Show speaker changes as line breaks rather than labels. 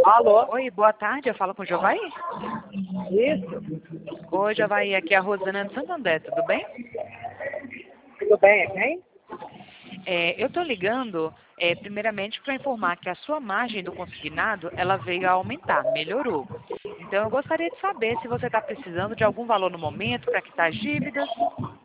Alô?
Oi, boa tarde, eu falo com o Jovaí?
Isso?
Oi, Jovaí, aqui é a Rosana de Santo André, tudo bem?
Tudo bem, hein?
Eu estou ligando, primeiramente, para informar que a sua margem do consignado, ela veio a aumentar, melhorou. Então, eu gostaria de saber se você está precisando de algum valor no momento para quitar as dívidas.